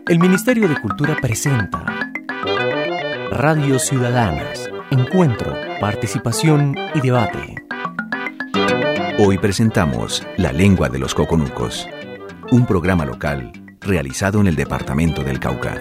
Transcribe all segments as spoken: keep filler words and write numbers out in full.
El Ministerio de Cultura presenta Radio Ciudadanas, encuentro, participación y debate. Hoy presentamos La Lengua de los Coconucos, un programa local realizado en el departamento del Cauca.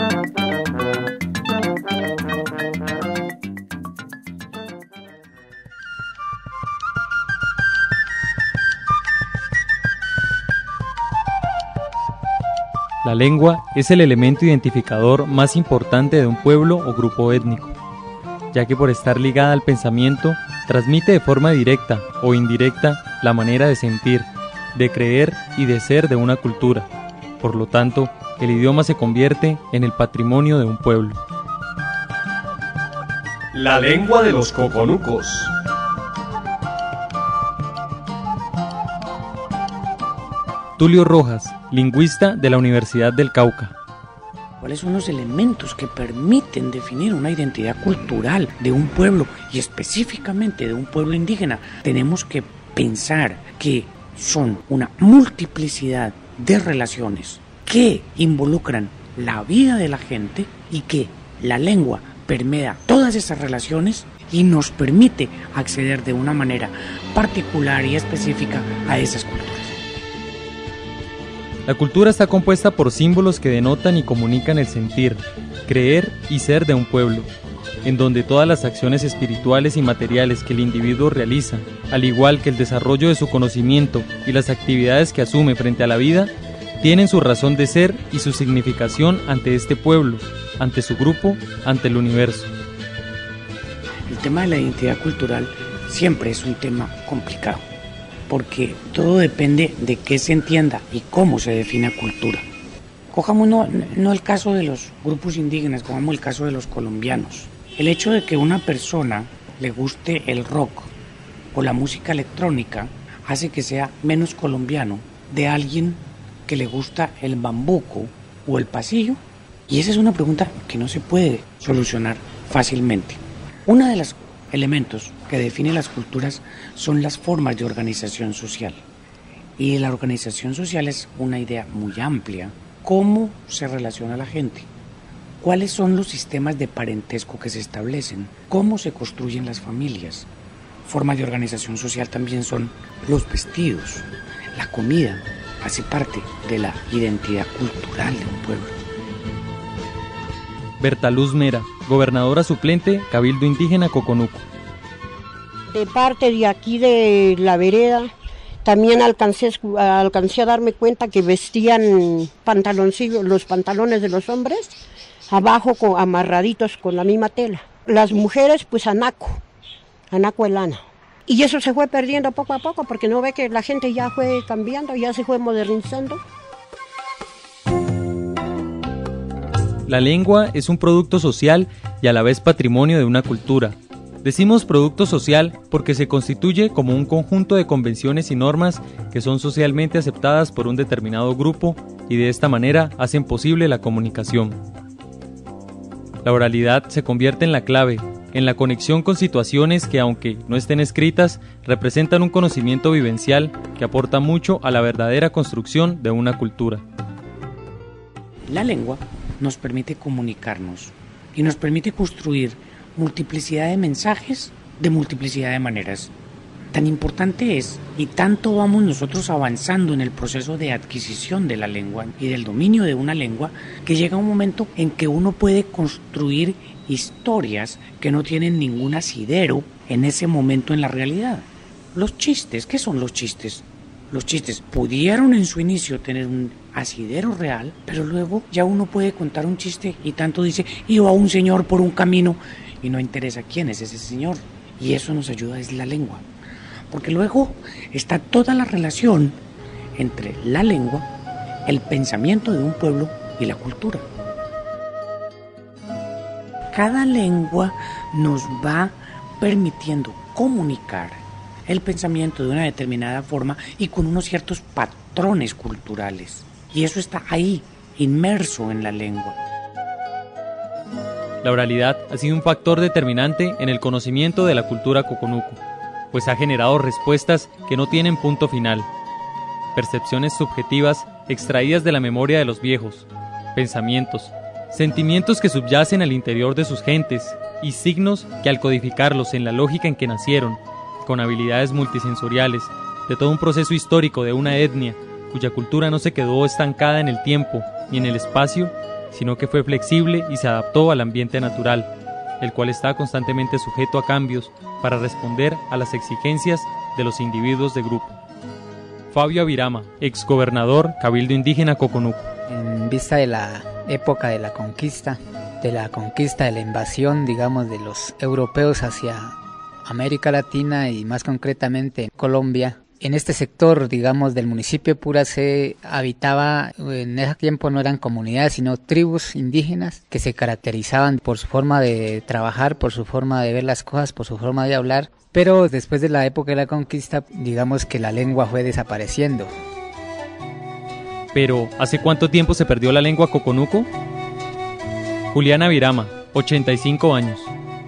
La lengua es el elemento identificador más importante de un pueblo o grupo étnico, ya que por estar ligada al pensamiento, transmite de forma directa o indirecta la manera de sentir, de creer y de ser de una cultura. Por lo tanto, el idioma se convierte en el patrimonio de un pueblo. La lengua de los coconucos. Tulio Rojas, lingüista de la Universidad del Cauca. ¿Cuáles son los elementos que permiten definir una identidad cultural de un pueblo y específicamente de un pueblo indígena? Tenemos que pensar que son una multiplicidad de relaciones que involucran la vida de la gente y que la lengua permea todas esas relaciones y nos permite acceder de una manera particular y específica a esas culturas. La cultura está compuesta por símbolos que denotan y comunican el sentir, creer y ser de un pueblo, en donde todas las acciones espirituales y materiales que el individuo realiza, al igual que el desarrollo de su conocimiento y las actividades que asume frente a la vida, tienen su razón de ser y su significación ante este pueblo, ante su grupo, ante el universo. El tema de la identidad cultural siempre es un tema complicado, porque todo depende de qué se entienda y cómo se define cultura. Cojamos no, no el caso de los grupos indígenas, cojamos el caso de los colombianos. El hecho de que una persona le guste el rock o la música electrónica hace que sea menos colombiano de alguien que le gusta el bambuco o el pasillo, y esa es una pregunta que no se puede solucionar fácilmente. Una de los elementos que definen las culturas son las formas de organización social. Y la organización social es una idea muy amplia. ¿Cómo se relaciona la gente? ¿Cuáles son los sistemas de parentesco que se establecen? ¿Cómo se construyen las familias? Formas de organización social también son los vestidos, la comida, hace parte de la identidad cultural de un pueblo. Bertaluz Mera, gobernadora suplente, Cabildo Indígena Coconuco. De parte de aquí de la vereda, también alcancé, alcancé a darme cuenta que vestían pantaloncillos, los pantalones de los hombres, abajo con, amarraditos con la misma tela. Las mujeres, pues anaco, anaco de lana. Y eso se fue perdiendo poco a poco, porque no ve que la gente ya fue cambiando, ya se fue modernizando. La lengua es un producto social y a la vez patrimonio de una cultura. Decimos producto social porque se constituye como un conjunto de convenciones y normas que son socialmente aceptadas por un determinado grupo y de esta manera hacen posible la comunicación. La oralidad se convierte en la clave, en la conexión con situaciones que, aunque no estén escritas, representan un conocimiento vivencial que aporta mucho a la verdadera construcción de una cultura. La lengua nos permite comunicarnos y nos permite construir multiplicidad de mensajes de multiplicidad de maneras. Tan importante es y tanto vamos nosotros avanzando en el proceso de adquisición de la lengua y del dominio de una lengua que llega un momento en que uno puede construir historias que no tienen ningún asidero en ese momento en la realidad. Los chistes, ¿qué son los chistes? Los chistes pudieron en su inicio tener un asidero real, pero luego ya uno puede contar un chiste y tanto dice, iba un señor por un camino y no interesa quién es ese señor. Y eso nos ayuda, es la lengua. Porque luego está toda la relación entre la lengua, el pensamiento de un pueblo y la cultura. Cada lengua nos va permitiendo comunicar el pensamiento de una determinada forma y con unos ciertos patrones culturales. Y eso está ahí, inmerso en la lengua. La oralidad ha sido un factor determinante en el conocimiento de la cultura coconuco, pues ha generado respuestas que no tienen punto final, percepciones subjetivas extraídas de la memoria de los viejos, pensamientos, sentimientos que subyacen al interior de sus gentes y signos que al codificarlos en la lógica en que nacieron, con habilidades multisensoriales, de todo un proceso histórico de una etnia cuya cultura no se quedó estancada en el tiempo ni en el espacio, sino que fue flexible y se adaptó al ambiente natural, el cual está constantemente sujeto a cambios para responder a las exigencias de los individuos de grupo. Fabio Avirama, exgobernador Cabildo Indígena Coconuco. En vista de la época de la conquista, de la conquista, de la invasión, digamos, de los europeos hacia América Latina y más concretamente Colombia, en este sector, digamos, del municipio de Pura se habitaba, en ese tiempo no eran comunidades, sino tribus indígenas que se caracterizaban por su forma de trabajar, por su forma de ver las cosas, por su forma de hablar, pero después de la época de la conquista, digamos que la lengua fue desapareciendo. Pero, ¿hace cuánto tiempo se perdió la lengua coconuco? Juliana Avirama, ochenta y cinco años.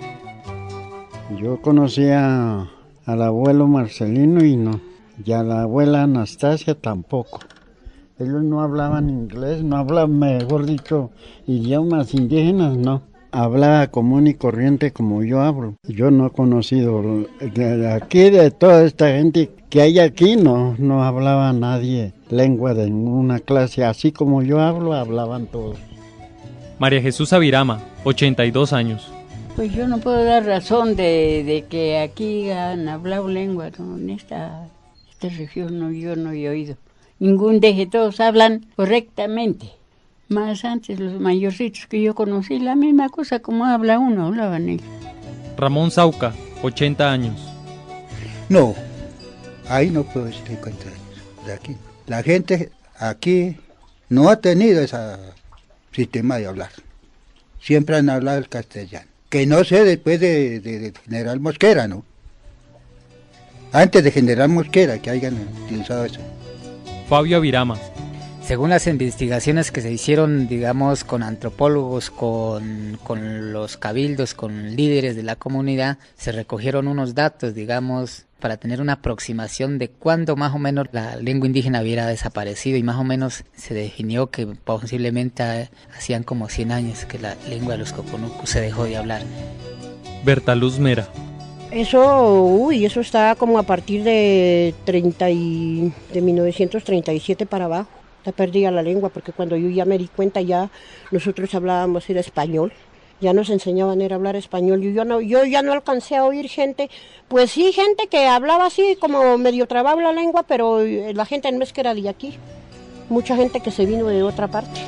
Yo conocía al abuelo Marcelino y no, y a la abuela Anastasia tampoco. Ellos no hablaban inglés, no hablaban, mejor dicho, idiomas indígenas, no. Hablaba común y corriente como yo hablo. Yo no he conocido, de aquí de toda esta gente que hay aquí, no, no hablaba nadie lengua de ninguna clase, así como yo hablo, hablaban todos. María Jesús Avirama, ochenta y dos años. Pues yo no puedo dar razón de, de que aquí han hablado lengua, ¿no? En esta, esta región no, yo no he oído. Ningún deje, todos hablan correctamente. Más antes los mayorcitos que yo conocí, la misma cosa como habla uno, hablaban ellos. Ramón Sauca, ochenta años. No, ahí no puedo estar cuenta de aquí. La gente aquí no ha tenido ese sistema de hablar. Siempre han hablado el castellano. Que no sé después de, de, de General Mosquera, ¿no? Antes de General Mosquera, que hayan utilizado eso. Fabio Avirama. Según las investigaciones que se hicieron, digamos, con antropólogos, con, con los cabildos, con líderes de la comunidad, se recogieron unos datos, digamos, para tener una aproximación de cuándo más o menos la lengua indígena hubiera desaparecido, y más o menos se definió que posiblemente hacían como cien años que la lengua de los coconucos se dejó de hablar. Bertaluz Mera. Eso, uy, eso está como a partir de, treinta y, de mil novecientos treinta y siete para abajo. Está perdida la lengua, porque cuando yo ya me di cuenta, ya nosotros hablábamos era español. Ya nos enseñaban era hablar español. Yo, yo, no, yo ya no alcancé a oír gente, pues sí, gente que hablaba así como medio trababa la lengua, pero la gente no es que era de aquí. Mucha gente que se vino de otra parte.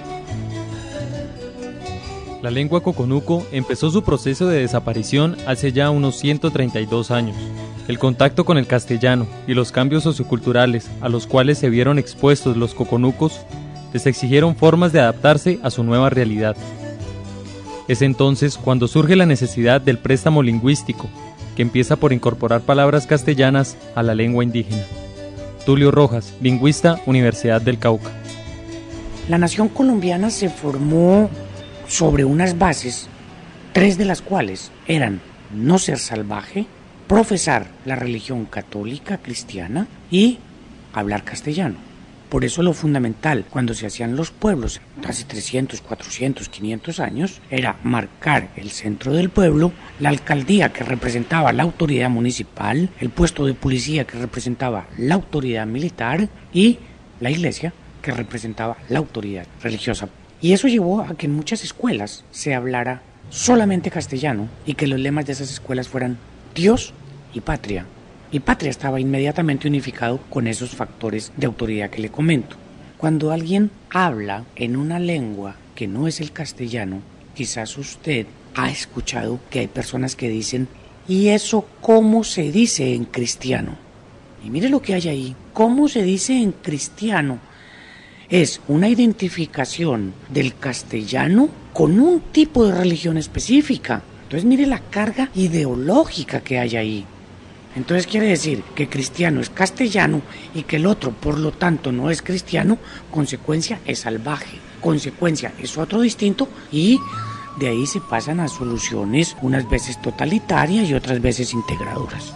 La lengua coconuco empezó su proceso de desaparición hace ya unos ciento treinta y dos años. El contacto con el castellano y los cambios socioculturales a los cuales se vieron expuestos los coconucos les exigieron formas de adaptarse a su nueva realidad. Es entonces cuando surge la necesidad del préstamo lingüístico, que empieza por incorporar palabras castellanas a la lengua indígena. Tulio Rojas, lingüista, Universidad del Cauca. La nación colombiana se formó sobre unas bases, tres de las cuales eran no ser salvaje, profesar la religión católica cristiana y hablar castellano. Por eso lo fundamental cuando se hacían los pueblos hace trescientos, cuatrocientos, quinientos años era marcar el centro del pueblo, la alcaldía que representaba la autoridad municipal, el puesto de policía que representaba la autoridad militar y la iglesia que representaba la autoridad religiosa. Y eso llevó a que en muchas escuelas se hablara solamente castellano y que los lemas de esas escuelas fueran Dios y patria. Y patria estaba inmediatamente unificado con esos factores de autoridad que le comento. Cuando alguien habla en una lengua que no es el castellano, quizás usted ha escuchado que hay personas que dicen, ¿y eso cómo se dice en cristiano? Y mire lo que hay ahí, ¿cómo se dice en cristiano? Es una identificación del castellano con un tipo de religión específica. Entonces mire la carga ideológica que hay ahí. Entonces quiere decir que cristiano es castellano y que el otro, por lo tanto, no es cristiano, consecuencia es salvaje, consecuencia es otro distinto, y de ahí se pasan a soluciones unas veces totalitarias y otras veces integradoras.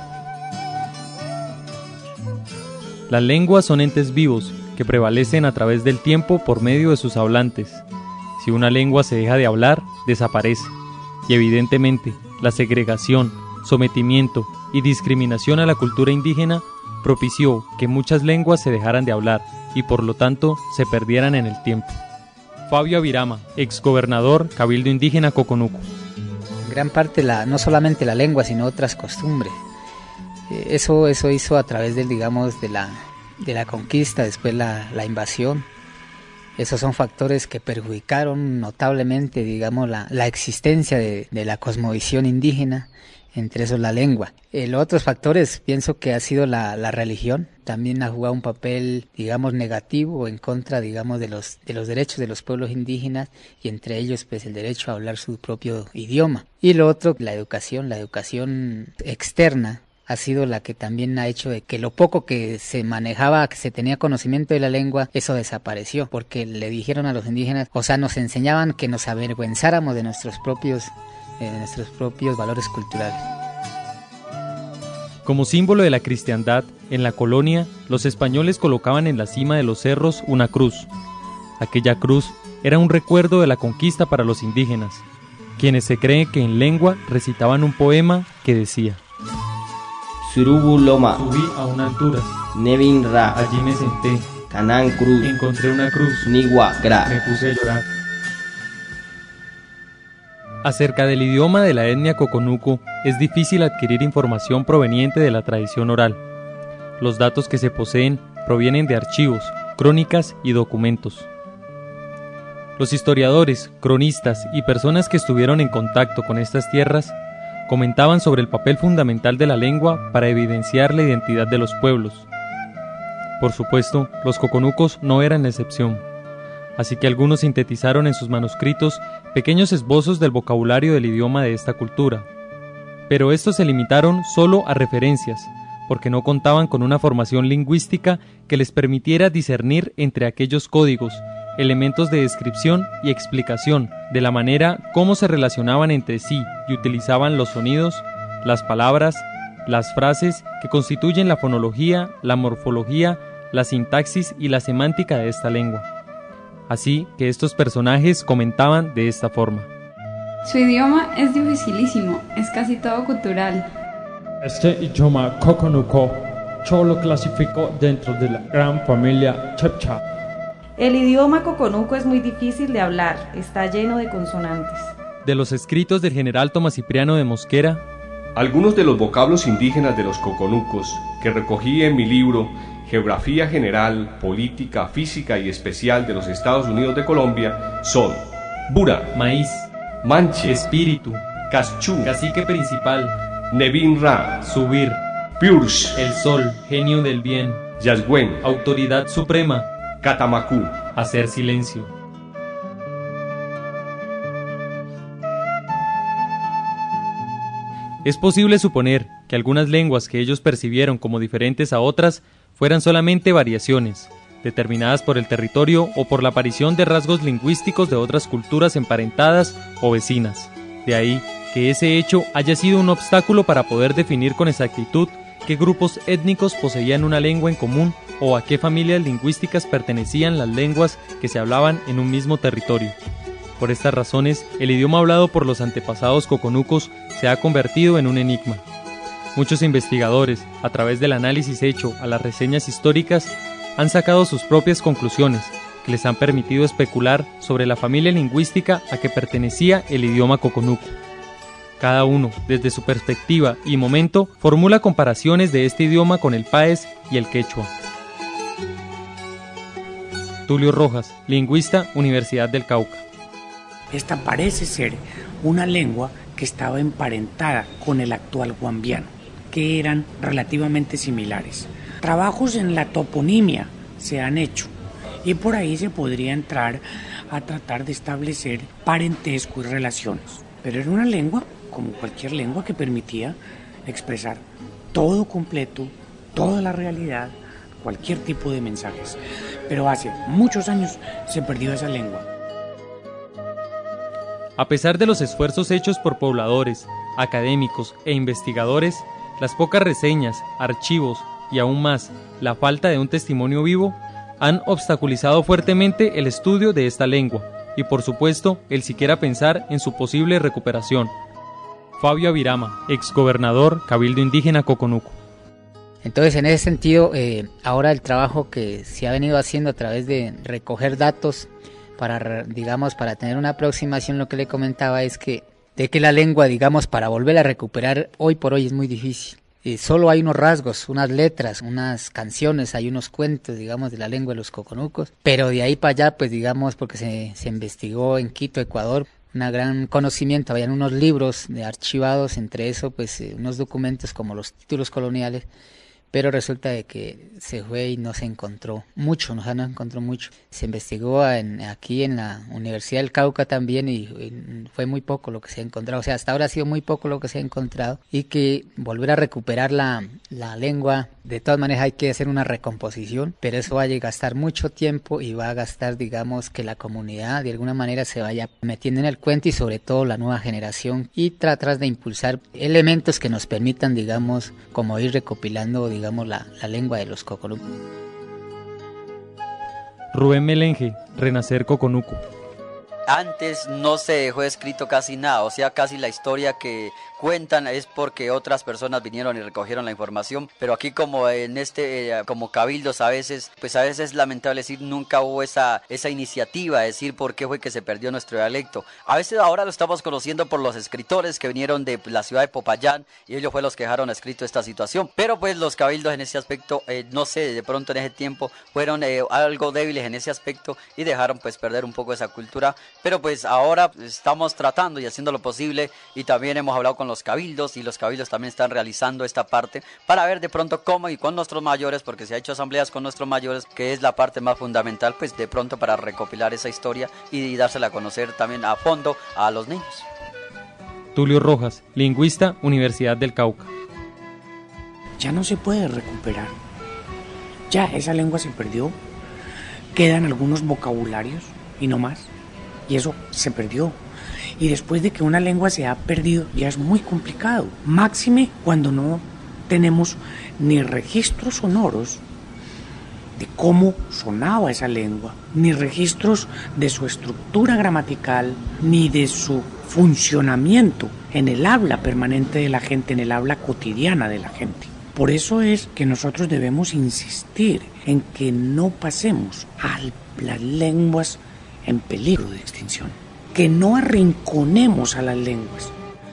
Las lenguas son entes vivos que prevalecen a través del tiempo por medio de sus hablantes. Si una lengua se deja de hablar, desaparece. Y evidentemente, la segregación, sometimiento y discriminación a la cultura indígena propició que muchas lenguas se dejaran de hablar y por lo tanto se perdieran en el tiempo. Fabio Avirama, exgobernador Cabildo Indígena Coconuco. Gran parte, la, no solamente la lengua, sino otras costumbres. Eh, eso, eso hizo a través del, digamos, de la, de la conquista, después la, la invasión. Esos son factores que perjudicaron notablemente, digamos, la, la existencia de, de la cosmovisión indígena, entre esos la lengua. Eh, los otros factores, pienso que ha sido la, la religión, también ha jugado un papel, digamos, negativo en contra, digamos, de los, de los derechos de los pueblos indígenas y entre ellos, pues, el derecho a hablar su propio idioma. Y lo otro, la educación, la educación externa, ha sido la que también ha hecho de que lo poco que se manejaba, que se tenía conocimiento de la lengua, eso desapareció, porque le dijeron a los indígenas, o sea, nos enseñaban que nos avergüenzáramos de nuestros propios, eh, de nuestros propios valores culturales. Como símbolo de la cristiandad, en la colonia, los españoles colocaban en la cima de los cerros una cruz. Aquella cruz era un recuerdo de la conquista para los indígenas, quienes se cree que en lengua recitaban un poema que decía: Surubu Loma, subí a una altura, Nevin Ra, allí me senté, Canán Cruz, encontré una cruz, Nigua Gra, me puse a llorar. Acerca del idioma de la etnia Coconuco, es difícil adquirir información proveniente de la tradición oral. Los datos que se poseen provienen de archivos, crónicas y documentos. Los historiadores, cronistas y personas que estuvieron en contacto con estas tierras comentaban sobre el papel fundamental de la lengua para evidenciar la identidad de los pueblos. Por supuesto, los coconucos no eran la excepción, así que algunos sintetizaron en sus manuscritos pequeños esbozos del vocabulario del idioma de esta cultura. Pero estos se limitaron solo a referencias, porque no contaban con una formación lingüística que les permitiera discernir entre aquellos códigos, elementos de descripción y explicación de la manera cómo se relacionaban entre sí y utilizaban los sonidos, las palabras, las frases que constituyen la fonología, la morfología, la sintaxis y la semántica de esta lengua. Así que estos personajes comentaban de esta forma: su idioma es dificilísimo, es casi todo cultural. Este idioma Coconuco yo lo clasifico dentro de la gran familia Chepcha. El idioma coconuco es muy difícil de hablar, está lleno de consonantes. De los escritos del general Tomás Cipriano de Mosquera, algunos de los vocablos indígenas de los coconucos que recogí en mi libro Geografía General, Política, Física y Especial de los Estados Unidos de Colombia son Bura, maíz, manche, espíritu, caschú, cacique principal, Nevin Ra, subir, Piursh, el sol, genio del bien, Yasguen, autoridad suprema, Catamacú, hacer silencio. Es posible suponer que algunas lenguas que ellos percibieron como diferentes a otras fueran solamente variaciones, determinadas por el territorio o por la aparición de rasgos lingüísticos de otras culturas emparentadas o vecinas. De ahí que ese hecho haya sido un obstáculo para poder definir con exactitud qué grupos étnicos poseían una lengua en común o a qué familias lingüísticas pertenecían las lenguas que se hablaban en un mismo territorio. Por estas razones, el idioma hablado por los antepasados coconucos se ha convertido en un enigma. Muchos investigadores, a través del análisis hecho a las reseñas históricas, han sacado sus propias conclusiones, que les han permitido especular sobre la familia lingüística a que pertenecía el idioma coconuco. Cada uno, desde su perspectiva y momento, formula comparaciones de este idioma con el paez y el quechua. Tulio Rojas, lingüista, Universidad del Cauca. Esta parece ser una lengua que estaba emparentada con el actual guambiano, que eran relativamente similares. Trabajos en la toponimia se han hecho y por ahí se podría entrar a tratar de establecer parentesco y relaciones. Pero era una lengua, como cualquier lengua, que permitía expresar todo completo, toda la realidad, cualquier tipo de mensajes. Pero hace muchos años se perdió esa lengua. A pesar de los esfuerzos hechos por pobladores, académicos e investigadores, las pocas reseñas, archivos y aún más la falta de un testimonio vivo han obstaculizado fuertemente el estudio de esta lengua, y por supuesto el siquiera pensar en su posible recuperación. Fabio Avirama, exgobernador Cabildo Indígena Coconuco. Entonces, en ese sentido, eh, ahora el trabajo que se ha venido haciendo a través de recoger datos para, digamos, para tener una aproximación, lo que le comentaba es que de que la lengua, digamos, para volver a recuperar hoy por hoy es muy difícil. Eh, solo hay unos rasgos, unas letras, unas canciones, hay unos cuentos, digamos, de la lengua de los coconucos, pero de ahí para allá, pues digamos, porque se, se investigó en Quito, Ecuador, un gran conocimiento, habían unos libros de archivados, entre eso, pues eh, unos documentos como los títulos coloniales, pero resulta de que se fue y no se encontró mucho, no se encontró mucho. Se investigó en, aquí en la Universidad del Cauca también y, y fue muy poco lo que se ha encontrado. O sea, hasta ahora ha sido muy poco lo que se ha encontrado y que volver a recuperar la, la lengua, de todas maneras hay que hacer una recomposición, pero eso va a gastar mucho tiempo y va a gastar, digamos, que la comunidad de alguna manera se vaya metiendo en el cuento y sobre todo la nueva generación y tratar de impulsar elementos que nos permitan, digamos, como ir recopilando, digamos, digamos la, la lengua de los coconucos. Rubén Melenge, Renacer Coconuco. Antes no se dejó escrito casi nada, o sea, casi la historia que cuentan es porque otras personas vinieron y recogieron la información, pero aquí como en este, eh, como cabildos a veces, pues a veces es lamentable decir nunca hubo esa, esa iniciativa de decir por qué fue que se perdió nuestro dialecto. A veces ahora lo estamos conociendo por los escritores que vinieron de la ciudad de Popayán y ellos fueron los que dejaron escrito esta situación, pero pues los cabildos en ese aspecto, eh, no sé, de pronto en ese tiempo fueron eh, algo débiles en ese aspecto y dejaron pues perder un poco esa cultura, pero pues ahora estamos tratando y haciendo lo posible y también hemos hablado con los cabildos y los cabildos también están realizando esta parte para ver de pronto cómo y con nuestros mayores, porque se ha hecho asambleas con nuestros mayores, que es la parte más fundamental, pues de pronto para recopilar esa historia y dársela a conocer también a fondo a los niños. Tulio Rojas, lingüista, Universidad del Cauca. Ya no se puede recuperar, ya esa lengua se perdió, quedan algunos vocabularios y no más, y eso se perdió. Y después de que una lengua se ha perdido, ya es muy complicado. Máxime cuando no tenemos ni registros sonoros de cómo sonaba esa lengua, ni registros de su estructura gramatical, ni de su funcionamiento en el habla permanente de la gente, en el habla cotidiana de la gente. Por eso es que nosotros debemos insistir en que no pasemos a las lenguas en peligro de extinción, que no arrinconemos a las lenguas.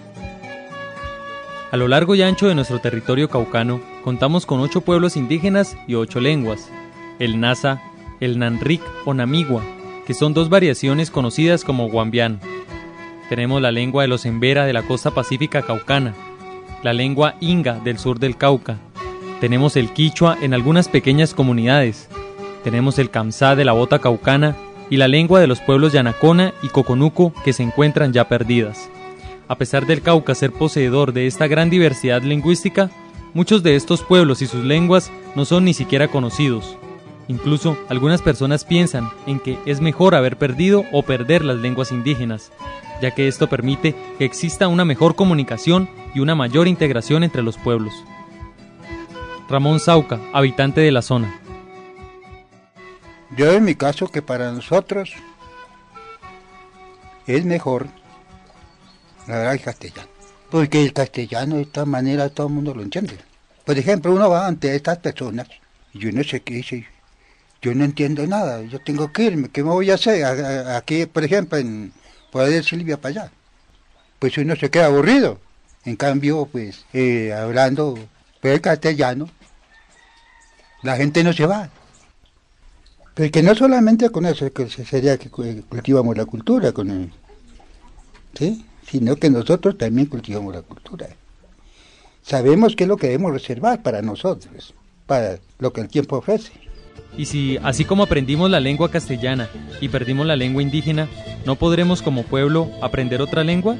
A lo largo y ancho de nuestro territorio caucano, contamos con ocho pueblos indígenas y ocho lenguas, el Nasa, el Nanric o Namigua, que son dos variaciones conocidas como guambiano. Tenemos la lengua de los Embera de la costa pacífica caucana, la lengua Inga del sur del Cauca, tenemos el Quichua en algunas pequeñas comunidades, tenemos el Kamsá de la bota caucana y la lengua de los pueblos Yanacona y Coconuco que se encuentran ya perdidas. A pesar del Cauca ser poseedor de esta gran diversidad lingüística, muchos de estos pueblos y sus lenguas no son ni siquiera conocidos. Incluso algunas personas piensan en que es mejor haber perdido o perder las lenguas indígenas, ya que esto permite que exista una mejor comunicación y una mayor integración entre los pueblos. Ramón Sauca, habitante de la zona. Yo en mi caso que para nosotros es mejor hablar el castellano, porque el castellano de esta manera todo el mundo lo entiende. Por ejemplo, uno va ante estas personas y uno se qué dice, yo no entiendo nada, yo tengo que irme, ¿qué me voy a hacer? A, a, aquí, por ejemplo, en Poder Silvia para allá, pues uno se queda aburrido. En cambio, pues, eh, hablando pues, el castellano, la gente no se va. Porque no solamente con eso que sería que cultivamos la cultura, con el, ¿sí? Sino que nosotros también cultivamos la cultura. Sabemos qué es lo que debemos reservar para nosotros, para lo que el tiempo ofrece. Y si, así como aprendimos la lengua castellana y perdimos la lengua indígena, ¿no podremos como pueblo aprender otra lengua?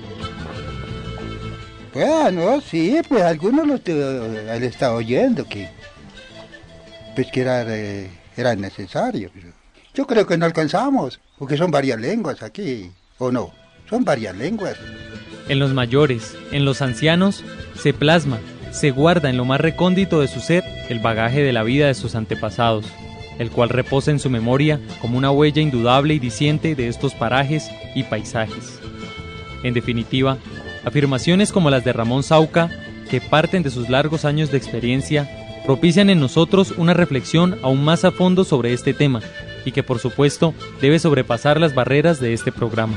Bueno, sí, pues algunos lo han estado oyendo que, pues que era, eh, era necesario. Pero yo creo que no alcanzamos, porque son varias lenguas aquí, ¿o no? Son varias lenguas. En los mayores, en los ancianos, se plasma, se guarda en lo más recóndito de su ser el bagaje de la vida de sus antepasados. el cual reposa en su memoria como una huella indudable y diciente de estos parajes y paisajes. En definitiva, afirmaciones como las de Ramón Sauca, que parten de sus largos años de experiencia, propician en nosotros una reflexión aún más a fondo sobre este tema, y que por supuesto debe sobrepasar las barreras de este programa.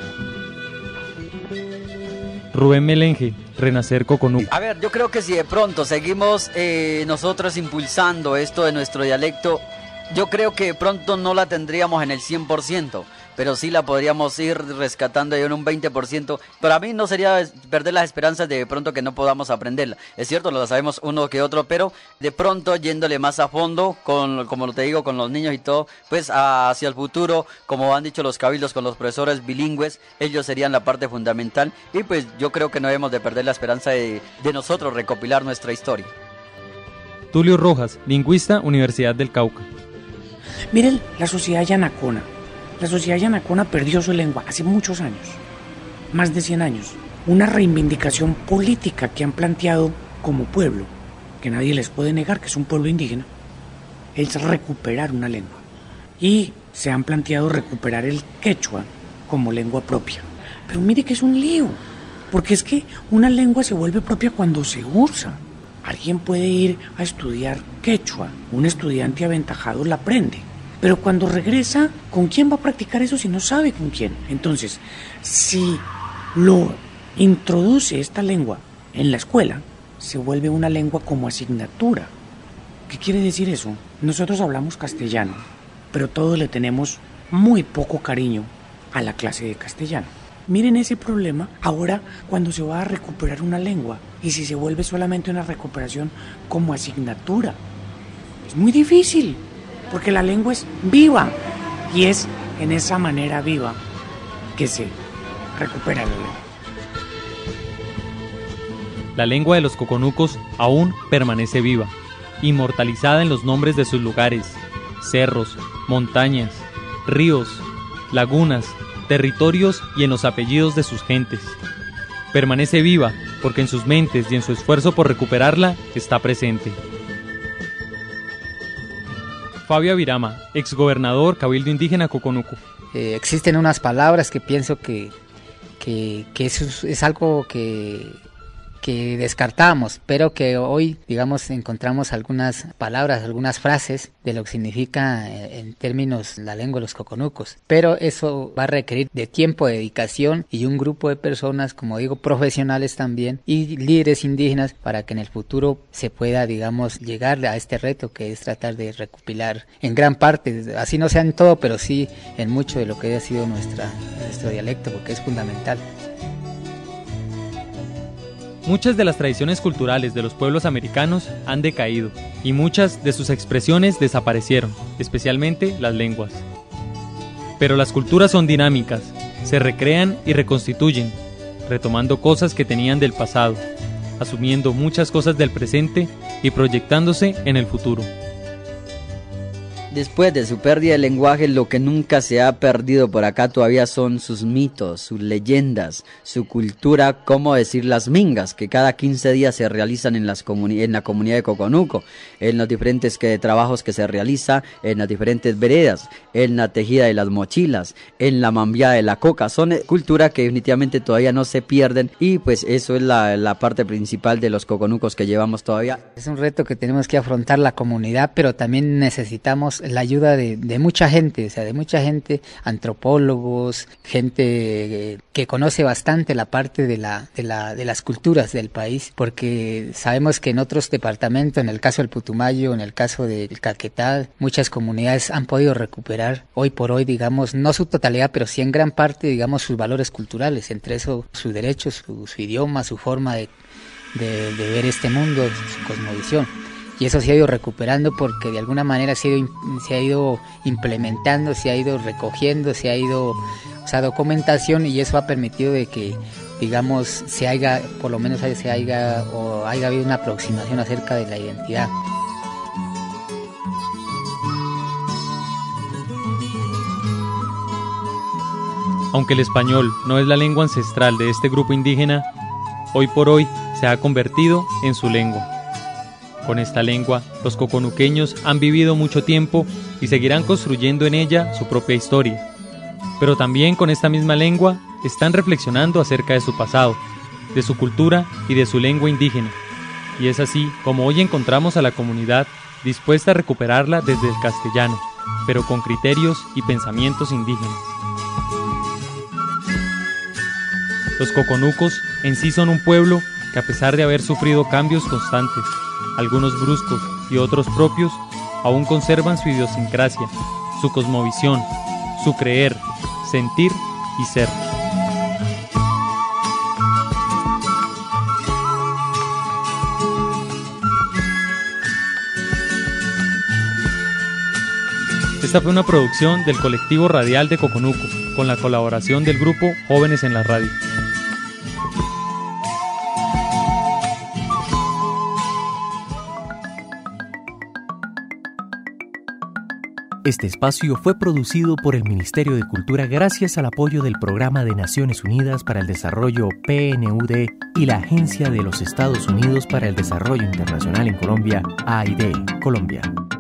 Rubén Melenge, Renacer Coconuco. A ver, yo creo que si de pronto seguimos eh, nosotros impulsando esto de nuestro dialecto, yo creo que de pronto no la tendríamos en el cien por ciento, pero sí la podríamos ir rescatando en un veinte por ciento. Para mí no sería perder las esperanzas de, de pronto que no podamos aprenderla. Es cierto, lo sabemos uno que otro, pero de pronto yéndole más a fondo, con, como te digo, con los niños y todo, pues hacia el futuro, como han dicho los cabildos, con los profesores bilingües, ellos serían la parte fundamental. Y pues yo creo que no debemos de perder la esperanza de, de nosotros recopilar nuestra historia. Tulio Rojas, lingüista, Universidad del Cauca. Miren, la sociedad yanacona. La sociedad yanacona perdió su lengua hace muchos años, más de cien años. Una reivindicación política que han planteado como pueblo, que nadie les puede negar que es un pueblo indígena, es recuperar una lengua. Y se han planteado recuperar el quechua como lengua propia. Pero mire que es un lío, porque es que una lengua se vuelve propia cuando se usa. Alguien puede ir a estudiar quechua, un estudiante aventajado la aprende. Pero cuando regresa, ¿con quién va a practicar eso si no sabe con quién? Entonces, si lo introduce esta lengua en la escuela, se vuelve una lengua como asignatura. ¿Qué quiere decir eso? Nosotros hablamos castellano, pero todos le tenemos muy poco cariño a la clase de castellano. Miren ese problema ahora cuando se va a recuperar una lengua y si se vuelve solamente una recuperación como asignatura. Es muy difícil. Porque la lengua es viva y es en esa manera viva que se recupera la lengua. La lengua de los coconucos aún permanece viva, inmortalizada en los nombres de sus lugares, cerros, montañas, ríos, lagunas, territorios y en los apellidos de sus gentes. Permanece viva porque en sus mentes y en su esfuerzo por recuperarla está presente. Fabio Avirama, exgobernador Cabildo Indígena Coconuco. Eh, existen unas palabras que pienso que, que, que eso es, es algo que, que descartamos, pero que hoy, digamos, encontramos algunas palabras, algunas frases de lo que significa en términos la lengua de los coconucos. Pero eso va a requerir de tiempo, de dedicación y un grupo de personas, como digo, profesionales también y líderes indígenas para que en el futuro se pueda, digamos, llegar a este reto que es tratar de recopilar en gran parte, así no sea en todo, pero sí en mucho de lo que ha sido nuestra, nuestro dialecto, porque es fundamental. Muchas de las tradiciones culturales de los pueblos americanos han decaído y muchas de sus expresiones desaparecieron, especialmente las lenguas. Pero las culturas son dinámicas, se recrean y reconstituyen, retomando cosas que tenían del pasado, asumiendo muchas cosas del presente y proyectándose en el futuro. Después de su pérdida de lenguaje, lo que nunca se ha perdido por acá todavía son sus mitos, sus leyendas, su cultura, como decir las mingas, que cada quince días se realizan en, las comuni- en la comunidad de Coconuco, en los diferentes que, trabajos que se realiza en las diferentes veredas, en la tejida de las mochilas, en la mambiada de la coca. Son eh, culturas que definitivamente todavía no se pierden y pues eso es la, la parte principal de los coconucos que llevamos todavía. Es un reto que tenemos que afrontar la comunidad, pero también necesitamos la ayuda de, de mucha gente, o sea, de mucha gente, antropólogos, gente eh, que conoce bastante la parte de la, de la de las culturas del país, porque sabemos que en otros departamentos, en el caso del Putumayo, en el caso del Caquetá, muchas comunidades han podido recuperar hoy por hoy, digamos, no su totalidad, pero sí en gran parte, digamos, sus valores culturales, entre eso sus derechos, su, su idioma, su forma de, de, de ver este mundo, su cosmovisión. Y eso se ha ido recuperando porque de alguna manera se ha ido, se ha ido implementando, se ha ido recogiendo, se ha ido, o sea, documentación, y eso ha permitido de que, digamos, se haya, por lo menos se haya, o haya habido una aproximación acerca de la identidad. Aunque el español no es la lengua ancestral de este grupo indígena, hoy por hoy se ha convertido en su lengua. Con esta lengua, los coconuqueños han vivido mucho tiempo y seguirán construyendo en ella su propia historia. Pero también con esta misma lengua están reflexionando acerca de su pasado, de su cultura y de su lengua indígena. Y es así como hoy encontramos a la comunidad dispuesta a recuperarla desde el castellano, pero con criterios y pensamientos indígenas. Los coconucos en sí son un pueblo que, a pesar de haber sufrido cambios constantes, algunos bruscos y otros propios, aún conservan su idiosincrasia, su cosmovisión, su creer, sentir y ser. Esta fue una producción del colectivo radial de Coconuco, con la colaboración del grupo Jóvenes en la Radio. Este espacio fue producido por el Ministerio de Cultura gracias al apoyo del Programa de Naciones Unidas para el Desarrollo P N U D y la Agencia de los Estados Unidos para el Desarrollo Internacional en Colombia, A I D, Colombia.